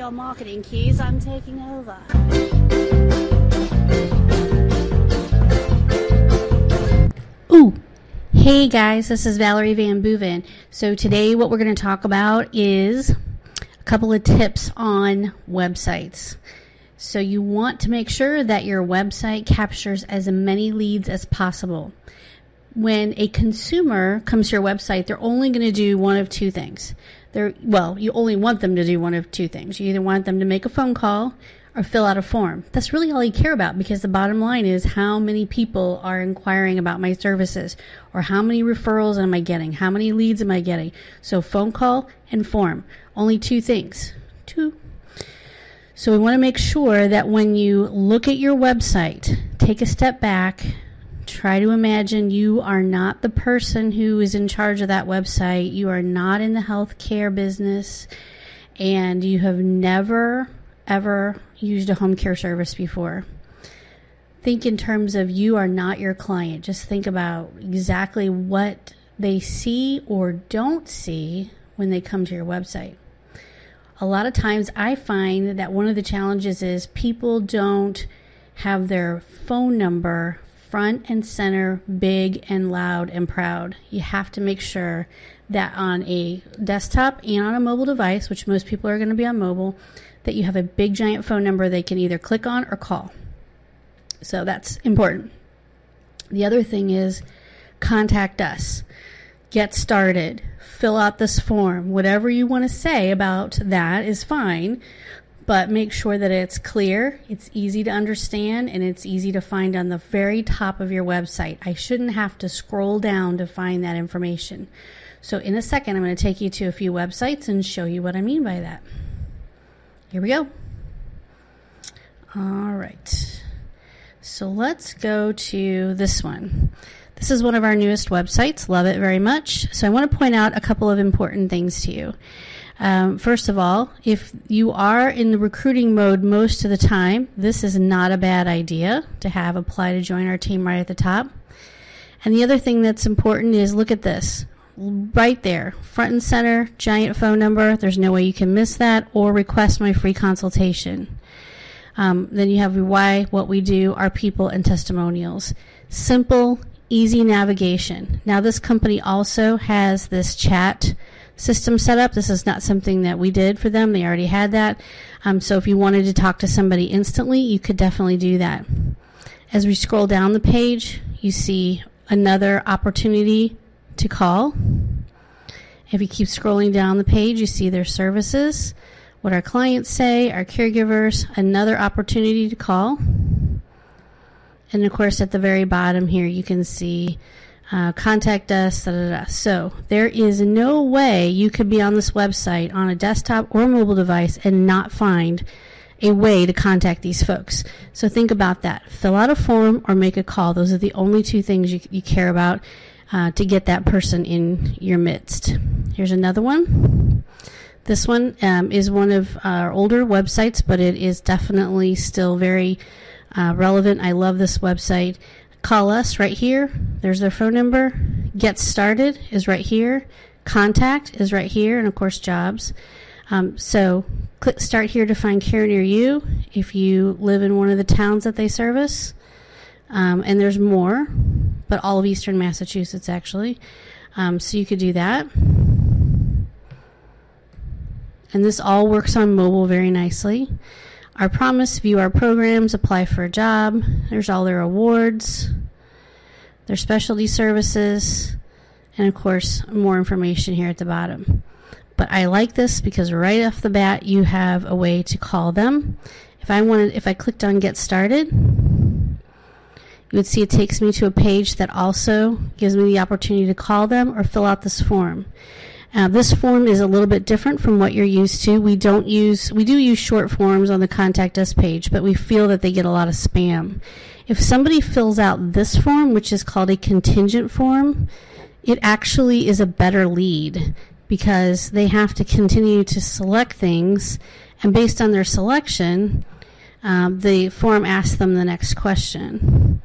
your marketing keys. I'm taking over. Ooh. Hey guys, this is Valerie Van Boeven. So today what we're going to talk about is a couple of tips on websites. So you want to make sure that your website captures as many leads as possible. When a consumer comes to your website, they're only going to do one of two things. You only want them to do one of two things. You either want them to make a phone call or fill out a form. That's really all you care about, because the bottom line is how many people are inquiring about my services, or how many referrals am I getting, how many leads am I getting. So phone call and form, only two things. So we want to make sure that when you look at your website, take a step back, try to imagine you are not the person who is in charge of that website. You are not in the healthcare business, and you have never, ever used a home care service before. Think in terms of you are not your client. Just think about exactly what they see or don't see when they come to your website. A lot of times I find that one of the challenges is people don't have their phone number front and center, big and loud and proud. You have to make sure that on a desktop and on a mobile device, which most people are going to be on mobile, that you have a big giant phone number they can either click on or call. So that's important. The other thing is contact us. Get started. Fill out this form. Whatever you want to say about that is fine, but make sure that it's clear, it's easy to understand, and it's easy to find on the very top of your website. I shouldn't have to scroll down to find that information. So in a second, I'm going to take you to a few websites and show you what I mean by that. Here we go. All right. So let's go to this one. This is one of our newest websites. Love it very much. So I want to point out a couple of important things to you. First of all, if you are in the recruiting mode most of the time, this is not a bad idea to have apply to join our team right at the top. And the other thing that's important is look at this. Right there, front and center, giant phone number. There's no way you can miss that, or request my free consultation. Then you have why, what we do, our people, and testimonials. Simple, easy navigation. Now this company also has this chat system set up. This is not something that we did for them. They already had that. So if you wanted to talk to somebody instantly, you could definitely do that. As we scroll down the page, you see another opportunity to call. If you keep scrolling down the page, you see their services, what our clients say, our caregivers, another opportunity to call. And of course, at the very bottom here, you can see contact us, So there is no way you could be on this website on a desktop or mobile device and not find a way to contact these folks. So think about that. Fill out a form or make a call. Those are the only two things you care about to get that person in your midst. Here's another one. This one is one of our older websites, but it is definitely still very relevant. I love this website. Call us right here. There's their phone number. Get started is right here. Contact is right here. And of course, jobs. So click start here to find care near you if you live in one of the towns that they service. And there's more, but all of Eastern Massachusetts actually. So you could do that. And this all works on mobile very nicely. Our promise, view our programs, apply for a job. There's all their awards, their specialty services, and of course, more information here at the bottom. But I like this because right off the bat, you have a way to call them. If I clicked on Get Started, you would see it takes me to a page that also gives me the opportunity to call them or fill out this form. This form is a little bit different from what you're used to. We do use short forms on the Contact Us page, but we feel that they get a lot of spam. If somebody fills out this form, which is called a contingent form, it actually is a better lead because they have to continue to select things, and based on their selection, the form asks them the next question.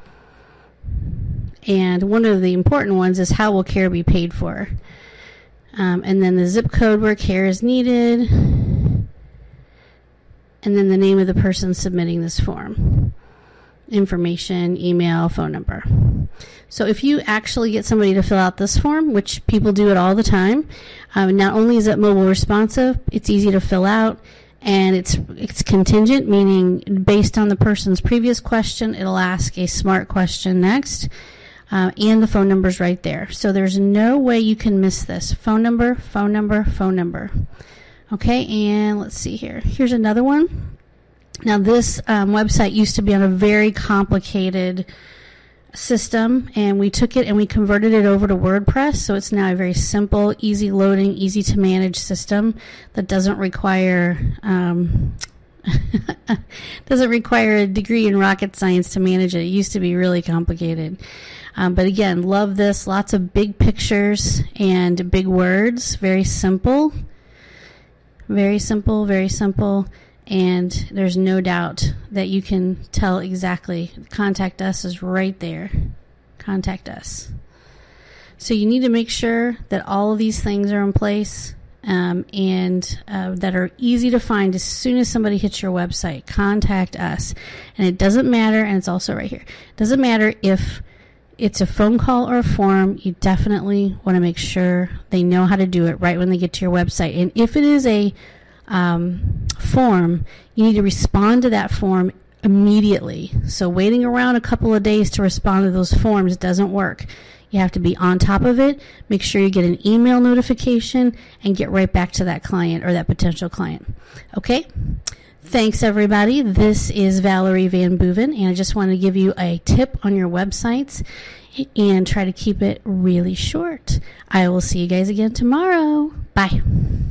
And one of the important ones is how will care be paid for? And then the zip code where care is needed. and then the name of the person submitting this form. Information, email, phone number. So if you actually get somebody to fill out this form, which people do it all the time, not only is it mobile responsive, it's easy to fill out, and it's contingent, meaning based on the person's previous question, it'll ask a smart question next, and the phone number's right there. So there's no way you can miss this. Phone number, phone number, phone number. Okay, and let's see here. Here's another one. Now this website used to be on a very complicated system, and we took it and we converted it over to WordPress, so it's now a very simple, easy loading, easy to manage system that doesn't require a degree in rocket science to manage it. It used to be really complicated. But again, love this. Lots of big pictures and big words. Very simple. Very simple, very simple. And there's no doubt that you can tell exactly. Contact us is right there. Contact us. So you need to make sure that all of these things are in place and that are easy to find as soon as somebody hits your website. Contact us. And it doesn't matter, and it's also right here. It doesn't matter if it's a phone call or a form. You definitely want to make sure they know how to do it right when they get to your website. And if it is a form, you need to respond to that form immediately. So waiting around a couple of days to respond to those forms doesn't work. You have to be on top of it, make sure you get an email notification, and get right back to that client or that potential client. Okay? Thanks, everybody. This is Valerie Van Boeven, and I just want to give you a tip on your websites and try to keep it really short. I will see you guys again tomorrow. Bye.